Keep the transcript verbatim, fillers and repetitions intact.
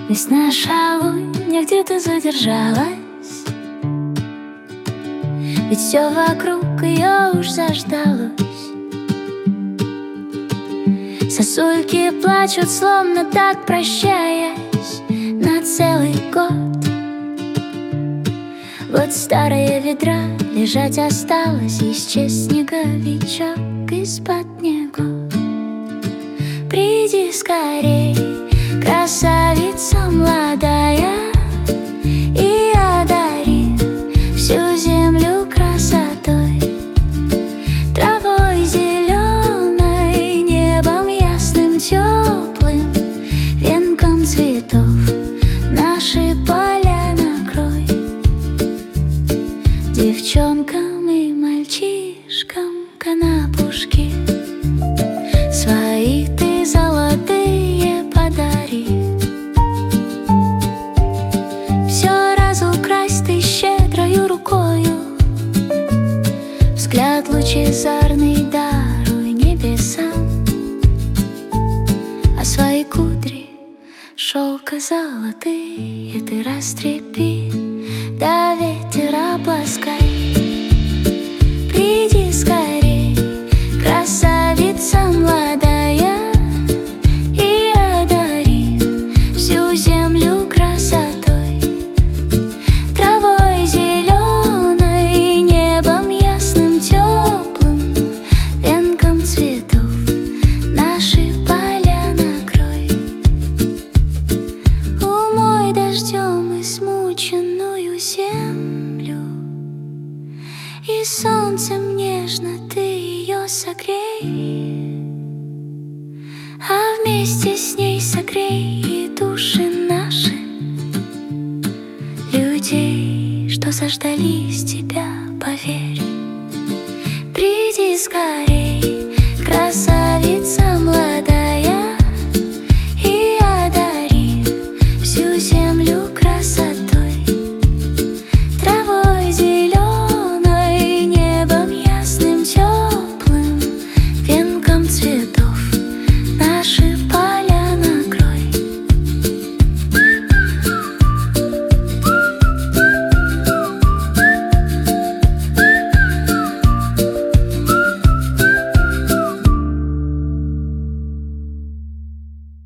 Весна шалунья, где ты задержалась? Ведь все вокруг ее уж заждалось. Сосульки плачут, словно так прощаясь на целый год. Вот старые ведра лежать осталось, исчез снеговичок из-под него. Приди скорей, красавица молодая, и одари всю землю красотой, травой зеленой, небом ясным теплым, венком цветов наши поля накрой. Девчонкам и мальчишкам канапушки свои ты золотые подари. Все разукрась ты щедрою рукою, взгляд лучезарный даруй небесам, а свои кудри шелка золотые ты растрепи, да ветер обласкай. Приди скорей, красавица молодая, и одари всю землю красотой, травой зеленой, небом ясным теплым, венком цветов наши поля накрой. Умой дождем измученную землю, и солнцем нежно ты ее согрей, а вместе с ней согрей и души наши, людей, что заждались тебя, поверь. Приди скорей,